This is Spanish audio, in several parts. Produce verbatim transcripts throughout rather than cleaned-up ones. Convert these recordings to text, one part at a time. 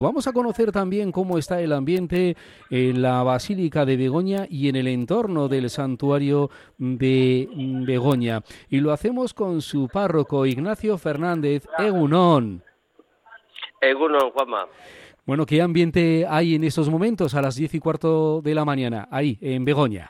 Vamos a conocer también cómo está el ambiente en la Basílica de Begoña y en el entorno del santuario de Begoña. Y lo hacemos con su párroco, Ignacio Fernández. Egunon. Egunon, Juanma. Bueno, ¿qué ambiente hay en estos momentos a las diez y cuarto de la mañana, ahí, en Begoña?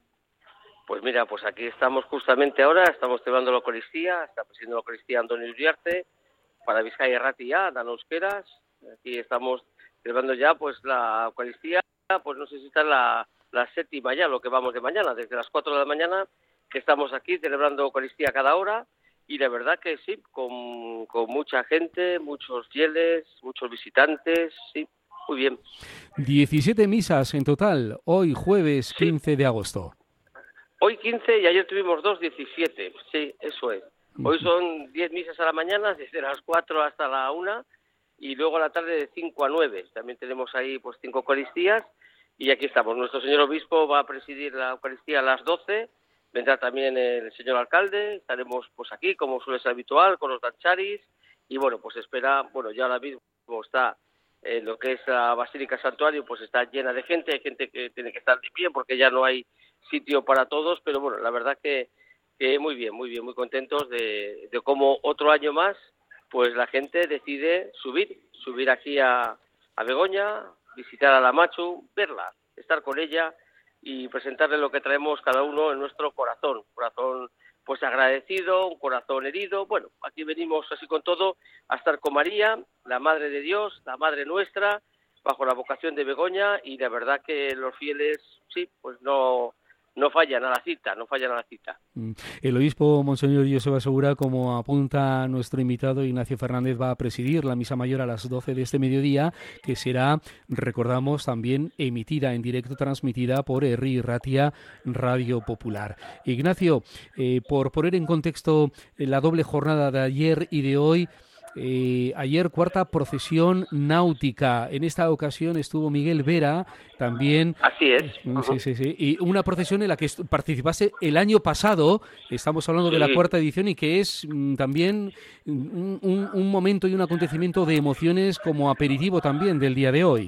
Pues mira, pues aquí estamos justamente ahora, estamos celebrando la Eucaristía, está presidiendo la Eucaristía Antonio Uriarte, para Vizcaya Ratia, Dan Euskeras. Aquí estamos celebrando ya pues la Eucaristía, pues no sé si está la, la séptima ya, lo que vamos de mañana, desde las cuatro de la mañana, que estamos aquí celebrando Eucaristía cada hora, y la verdad que sí, con, con mucha gente, muchos fieles, muchos visitantes, sí, muy bien. diecisiete misas en total, hoy jueves Sí. quince de agosto. Hoy quince y ayer tuvimos dos, diecisiete, sí, eso es. Hoy son diez misas a la mañana, desde las cuatro hasta la una, y luego a la tarde de cinco a nueve. También tenemos ahí pues cinco Eucaristías, y aquí estamos. Nuestro señor obispo va a presidir la Eucaristía a las doce, vendrá también el señor alcalde, estaremos pues aquí, como suele ser habitual, con los dancharis, y bueno, pues espera, bueno, ya ahora mismo está en lo que es la Basílica Santuario, pues está llena de gente, hay gente que tiene que estar de pie porque ya no hay sitio para todos, pero bueno, la verdad que, que muy bien, muy bien, muy contentos de, de cómo otro año más, pues la gente decide subir, subir aquí a, a Begoña, visitar a la Machu, verla, estar con ella y presentarle lo que traemos cada uno en nuestro corazón, corazón pues agradecido, un corazón herido. Bueno, aquí venimos así con todo a estar con María, la Madre de Dios, la Madre nuestra, bajo la vocación de Begoña, y la verdad que los fieles, sí, pues no no fallan a la cita, no fallan a la cita. El obispo Monseñor Joseba Segura, como apunta nuestro invitado Ignacio Fernández, va a presidir la misa mayor a las doce de este mediodía, que será, recordamos, también emitida en directo, transmitida por Herri Ratia, Radio Popular. Ignacio, eh, por poner en contexto la doble jornada de ayer y de hoy, Eh, ayer cuarta procesión náutica. En esta ocasión estuvo Miguel Vera también. Así es. Uh-huh. Sí, sí, sí. Y una procesión en la que participase el año pasado. Estamos hablando sí. de la cuarta edición y que es mm, también un, un, un momento y un acontecimiento de emociones como aperitivo también del día de hoy.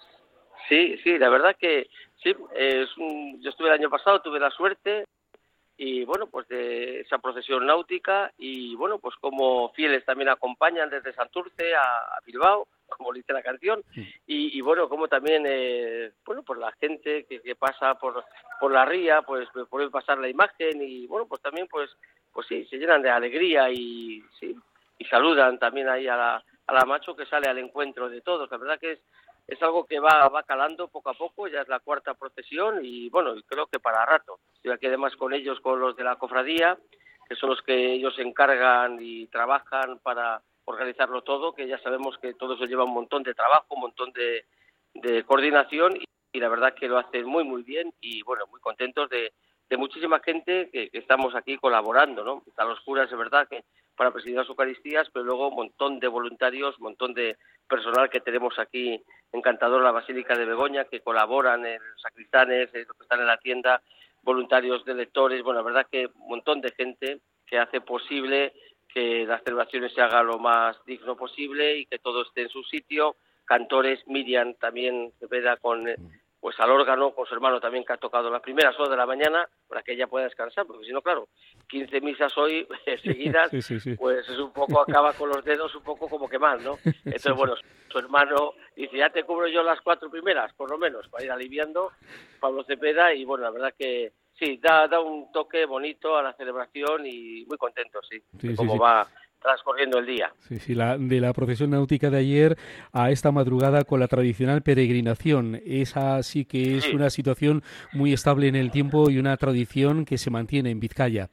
Sí, sí, la verdad que sí. Es un, yo estuve el año pasado, tuve la suerte. Y bueno, pues de esa procesión náutica, y bueno, pues como fieles también acompañan desde Santurce a, a Bilbao, como dice la canción, y, y bueno, como también, eh, bueno, pues la gente que, que pasa por por la ría, pues puede pasar la imagen, y bueno, pues también, pues pues sí, se llenan de alegría, y sí, y saludan también ahí a la, a la Macho, que sale al encuentro de todos. La verdad que es Es algo que va va calando poco a poco, ya es la cuarta procesión y bueno, creo que para rato. Estoy aquí además con ellos, con los de la cofradía, que son los que ellos se encargan y trabajan para organizarlo todo, que ya sabemos que todo eso lleva un montón de trabajo, un montón de, de coordinación, y, y la verdad que lo hacen muy muy bien, y bueno, muy contentos de, de muchísima gente que, que estamos aquí colaborando, ¿no? Están los curas, es verdad, que para presidir las Eucaristías, pero luego un montón de voluntarios, un montón de personal que tenemos aquí encantador en la Basílica de Begoña, que colaboran, en sacristanes, los que están en la tienda, voluntarios de lectores. Bueno, la verdad que un montón de gente que hace posible que las celebraciones se hagan lo más digno posible y que todo esté en su sitio. Cantores, Miriam también se veda con pues al órgano, con su hermano también, que ha tocado las primeras horas de la mañana para que ella pueda descansar, porque si no, claro, quince misas hoy seguidas, sí, sí, sí. pues es un poco, acaba con los dedos un poco como que mal, ¿no? Entonces, sí, bueno, su hermano dice, ya te cubro yo las cuatro primeras, por lo menos, para ir aliviando, Pablo Cepeda, y bueno, la verdad que sí, da, da un toque bonito a la celebración y muy contento, sí, sí, de sí cómo sí. va transcurriendo el día. Sí, sí, la, de la procesión náutica de ayer a esta madrugada con la tradicional peregrinación. Esa sí que es Sí. una situación muy estable en el tiempo y una tradición que se mantiene en Vizcaya.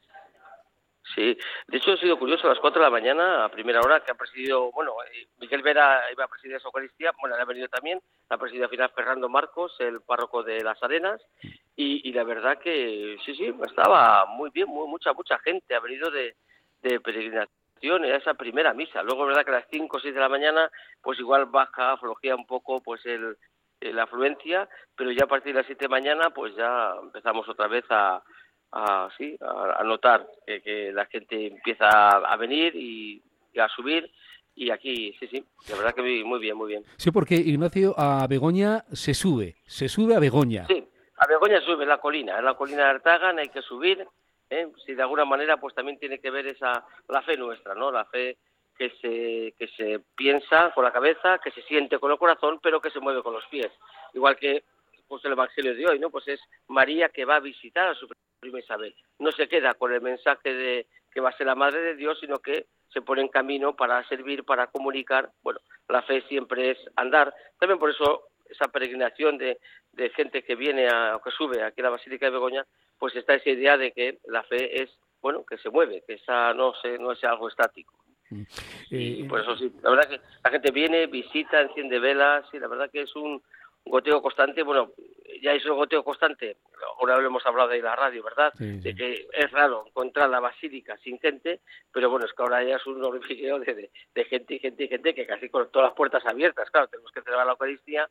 Sí, de hecho ha sido curioso, a las cuatro de la mañana, a primera hora, que ha presidido, bueno, Miguel Vera iba a presidir esa Eucaristía, bueno, le ha venido también, la ha presidido al final Fernando Marcos, el párroco de Las Arenas, y, y la verdad que sí, sí, estaba muy bien, muy, mucha, mucha gente ha venido de, de peregrinación a esa primera misa. Luego es verdad que a las cinco o seis de la mañana, pues igual baja, flojea un poco pues el, la afluencia, pero ya a partir de las siete de la mañana, pues ya empezamos otra vez a a sí a, a notar que, que la gente empieza a, a venir y, y a subir, y aquí, sí, sí, la verdad que muy bien, muy bien. Sí, porque Ignacio, a Begoña se sube, se sube a Begoña. Sí, a Begoña sube la colina, es la colina de Artagan, hay que subir, ¿eh? Si de alguna manera pues también tiene que ver esa la fe nuestra, ¿no? La fe que se que se piensa con la cabeza, que se siente con el corazón, pero que se mueve con los pies. Igual que pues el Evangelio de hoy, ¿no? Pues es María que va a visitar a su prima Isabel. No se queda con el mensaje de que va a ser la Madre de Dios, sino que se pone en camino para servir, para comunicar. Bueno, la fe siempre es andar. También por eso esa peregrinación de, de gente que viene a, que sube aquí a la Basílica de Begoña, pues está esa idea de que la fe es, bueno, que se mueve, que esa no se, no es algo estático. Mm. Y Eh, por eso sí, la verdad que la gente viene, visita, enciende velas, y la verdad que es un goteo constante. Bueno, ya es un goteo constante, ahora lo hemos hablado de la radio, ¿verdad? sí, sí. De que es raro encontrar la basílica sin gente, pero bueno, es que ahora ya es un hormigueo de, de, de gente y gente y gente, que casi con todas las puertas abiertas. Claro, tenemos que celebrar la Eucaristía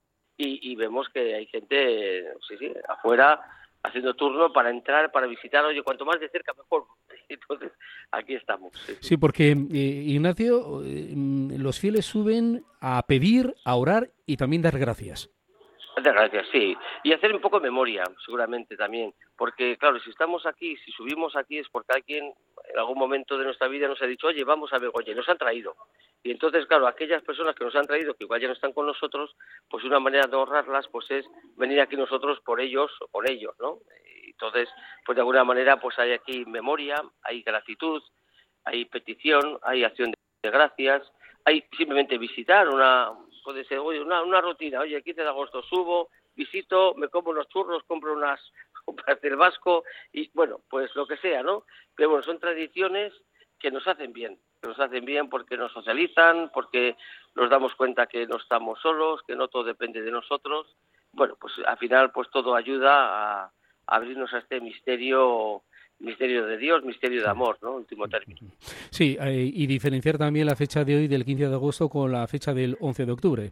y, y vemos que hay gente, sí, sí, afuera, haciendo turno para entrar, para visitar. Oye, cuanto más de cerca mejor. Entonces, aquí estamos. Sí, sí. Sí, porque eh, Ignacio, eh, los fieles suben a pedir, a orar y también dar gracias. Muchas gracias, sí. Y hacer un poco de memoria, seguramente también. Porque, claro, si estamos aquí, si subimos aquí, es porque alguien en algún momento de nuestra vida nos ha dicho, oye, vamos a Begoña, y nos han traído. Y entonces, claro, aquellas personas que nos han traído, que igual ya no están con nosotros, pues una manera de honrarlas, pues es venir aquí nosotros por ellos o por ellos, ¿no? Entonces, pues de alguna manera, pues hay aquí memoria, hay gratitud, hay petición, hay acción de gracias, hay simplemente visitar una, puede ser, oye, una, una rutina, oye, el quince de agosto subo, visito, me compro unos churros, compro unas compras del Vasco, y bueno, pues lo que sea, ¿no? Pero bueno, son tradiciones que nos hacen bien, que nos hacen bien porque nos socializan, porque nos damos cuenta que no estamos solos, que no todo depende de nosotros. Bueno, pues al final pues todo ayuda a abrirnos a este misterio misterio de Dios, misterio de amor, ¿no? Último término. Sí, eh, y diferenciar también la fecha de hoy del quince de agosto con la fecha del once de octubre.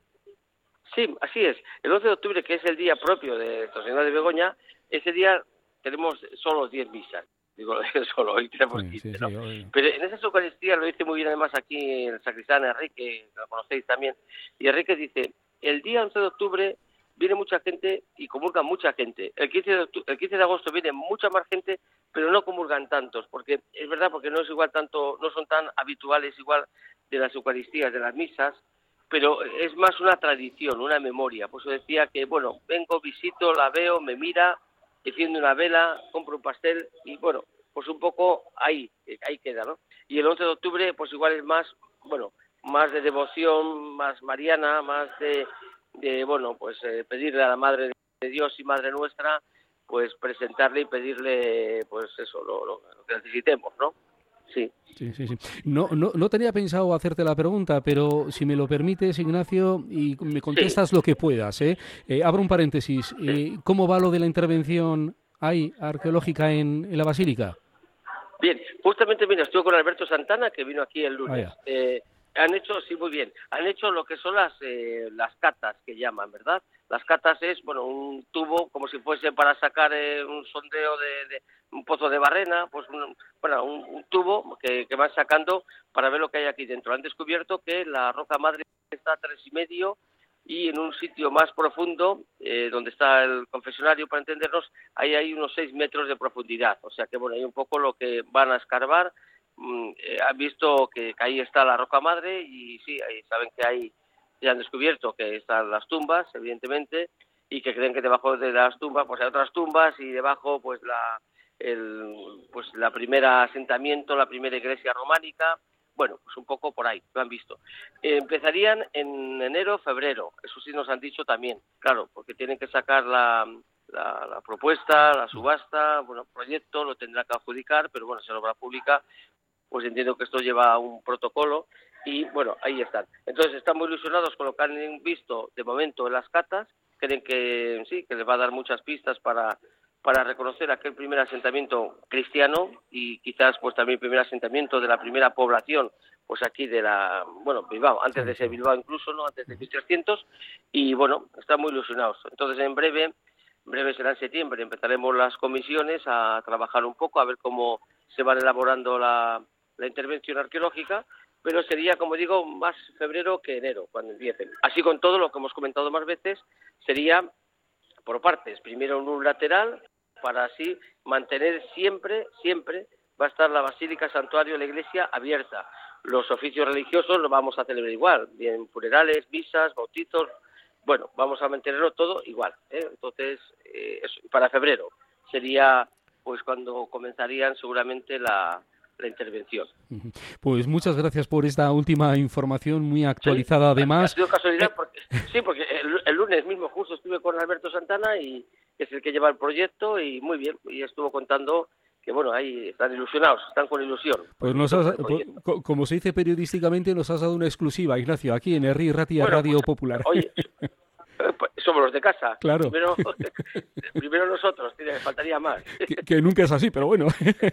Sí, así es. El once de octubre, que es el día propio de Nuestra Señora de Begoña, ese día tenemos solo diez misas. Digo, solo hoy tenemos Sí, quince, sí, ¿no? sí, hoy. Pero en esa Eucaristía lo dice muy bien además aquí el sacristán Enrique, que lo conocéis también, y Enrique dice, el día once de octubre viene mucha gente y comulga mucha gente. El quince de octubre, el quince de agosto viene mucha más gente, pero no comulgan tantos, porque es verdad, porque no es igual tanto, no son tan habituales igual de las Eucaristías, de las misas, pero es más una tradición, una memoria. Por eso decía que, bueno, vengo, visito, la veo, me mira, enciendo una vela, compro un pastel y, bueno, pues un poco ahí, ahí queda, ¿no? Y el once de octubre, pues igual es más, bueno, más de devoción, más mariana, más de, de bueno, pues eh, pedirle a la Madre de Dios y Madre nuestra, pues presentarle y pedirle, pues eso, lo, lo, lo que necesitemos, ¿no? Sí. Sí, sí, sí. No, no, no tenía pensado hacerte la pregunta, pero si me lo permites, Ignacio, y me contestas Sí. lo que puedas, ¿eh? Eh, abro un paréntesis. Sí. Eh, ¿Cómo va lo de la intervención ahí arqueológica en, en la Basílica? Bien, justamente, mira, estuve con Alberto Santana, que vino aquí el lunes. Ah, Eh, han hecho, sí, muy bien, han hecho lo que son las eh, las catas, que llaman, ¿verdad? Las catas es, bueno, un tubo, como si fuese para sacar eh, un sondeo de, de un pozo de barrena, pues, un, bueno, un, un tubo que, que van sacando para ver lo que hay aquí dentro. Han descubierto que la roca madre está a tres y medio, y en un sitio más profundo, eh, donde está el confesionario, para entendernos, ahí hay unos seis metros de profundidad. O sea que, bueno, hay un poco lo que van a escarbar. Mm, eh, han visto que, que ahí está la roca madre y sí, ahí saben que hay, ya han descubierto que están las tumbas, evidentemente, y que creen que debajo de las tumbas pues hay otras tumbas y debajo pues la el pues la primera asentamiento, la primera iglesia románica. Bueno, pues un poco por ahí, lo han visto. Eh, empezarían en enero, febrero, eso sí nos han dicho también, claro, porque tienen que sacar la, la, la propuesta, la subasta, bueno, proyecto, lo tendrá que adjudicar, pero bueno, se lo obra pública, pues entiendo que esto lleva un protocolo y bueno, ahí están. Entonces están muy ilusionados con lo que han visto de momento en las catas, creen que sí, que les va a dar muchas pistas para para reconocer aquel primer asentamiento cristiano y quizás pues también el primer asentamiento de la primera población pues aquí de la, bueno, Bilbao, antes de ser Bilbao incluso, ¿no? Antes de mil trescientos, y bueno, están muy ilusionados. Entonces en breve, en breve será en septiembre, empezaremos las comisiones a trabajar un poco, a ver cómo se van elaborando la, la intervención arqueológica pero sería, como digo, más febrero que enero, cuando empiecen. Así con todo lo que hemos comentado más veces, sería por partes. Primero en un lateral, para así mantener siempre, siempre, va a estar la basílica, santuario, la iglesia abierta. Los oficios religiosos los vamos a celebrar igual, bien funerales, misas, bautizos, bueno, vamos a mantenerlo todo igual, ¿eh? Entonces, eh, eso, para febrero sería pues cuando comenzarían seguramente la, la intervención. Pues muchas gracias por esta última información muy actualizada, sí, además. Ha sido casualidad, porque, sí, porque el, el lunes mismo justo estuve con Alberto Santana, y que es el que lleva el proyecto, y muy bien, y estuvo contando que bueno, ahí están ilusionados, están con ilusión. Pues nos has, pues, como se dice periodísticamente, nos has dado una exclusiva, Ignacio, aquí en Herri Ratia bueno, Radio pues, Popular. Oye, somos los de casa. Claro. Primero, primero nosotros, faltaría más. Que, que nunca es así, pero bueno.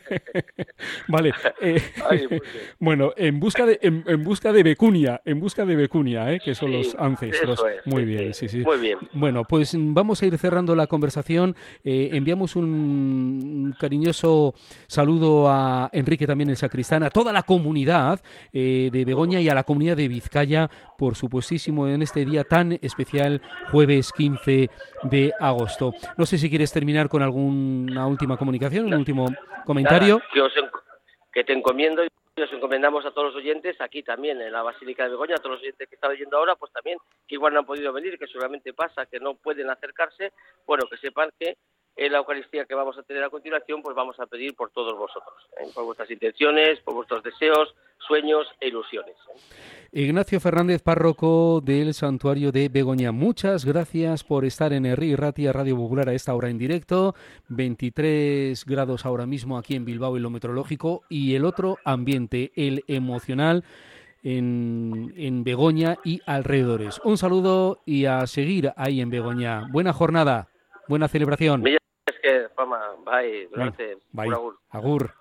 Vale. Eh, Ay, bueno, en busca de en, en busca de Becunia, en busca de Becunia, ¿eh? Que son sí, los ancestros. Es, muy sí, bien, sí, sí. Muy bien. Bueno, pues vamos a ir cerrando la conversación. Eh, enviamos un cariñoso saludo a Enrique, también el sacristán, a toda la comunidad eh, de Begoña y a la comunidad de Vizcaya, por supuestísimo, en este día tan especial, jueves quince de agosto. No sé si quieres terminar con alguna última comunicación, un último comentario. Nada, que, os que te encomiendo y os encomendamos a todos los oyentes, aquí también en la Basílica de Begoña, a todos los oyentes que están oyendo ahora, pues también, que igual no han podido venir, que seguramente pasa, que no pueden acercarse, bueno, que sepan que en la Eucaristía que vamos a tener a continuación, pues vamos a pedir por todos vosotros, ¿eh? Por vuestras intenciones, por vuestros deseos, sueños e ilusiones, ¿eh? Ignacio Fernández, párroco del Santuario de Begoña, muchas gracias por estar en Herri Ratia Radio Popular a esta hora en directo. veintitrés grados ahora mismo aquí en Bilbao en lo meteorológico, y el otro ambiente, el emocional, en, en Begoña y alrededores. Un saludo y a seguir ahí en Begoña. Buena jornada, buena celebración. Es que, fama, bye, durante, bye. Agur.